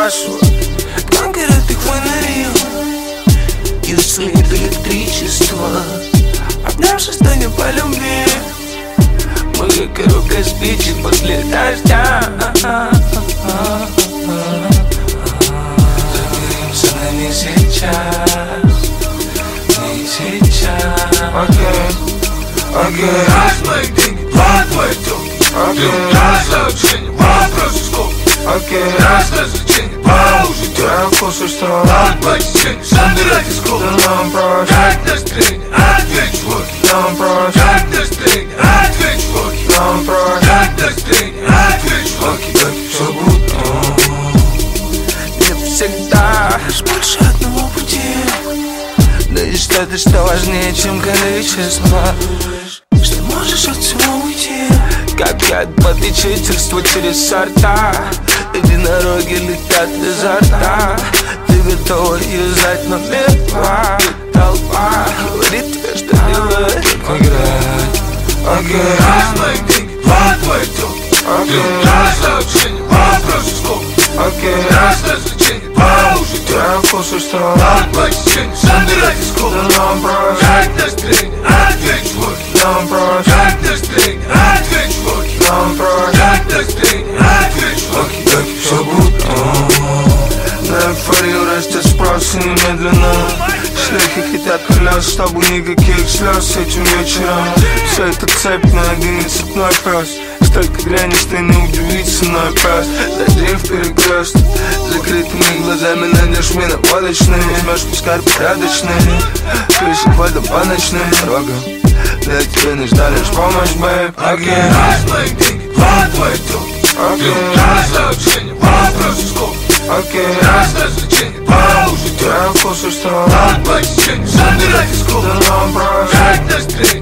спрашиваю, танкера ты фонарил, если нет электричества, обнявшись, станем по любви. Мы как коробка спичек после дождя. Заберемся, но не сейчас, не сейчас. Раз мои деньги, два твои тёлки. Раз сообщение, вопрос сколько. Раз развлечение, два уже тёлки. От посещения, собирать из колы. Как настроение, ответь чуваки. Как настроение, ответь чуваки. Как настроение, ответь чуваки. Всё будет. Не всегда больше одного пути, да и что важнее, чем количество. Что можешь от всего уйти, как от попечительства через сорта. Единороги летят изо рта. Ты готова юзать номер два. Толпа говорит тебе, что делать. Раз мои деньги, два твои тёлки. Раз сообщение, вопрос сколько. Раз развлечение, два уже тёлки. От посещения, собирать из колы. Как настроение, ответь чуваки. Как настроение, ответь чуваки. Как настроение, ответь чуваки. Всё будет. На эйфорию растет спрос и немедленно. Шлейки хотят колес, чтобы никаких слез этим вечером. Все это цепь на один цепной пес. Столько дряни, что не удивиться, но пес. Зайди в перекрест, закрытыми глазами найдешь меня водочные. Возьмешь пускай порядочные, крыши водом по ночным дорогам. Для тебя нужна лишь помощь, бэйб. Раз мои деньги, два твои тёлки. Раз сообщение, вопрос сколько. Раз развлечение, два уже тёлки. От посещения, собирать из колы. Как настроение.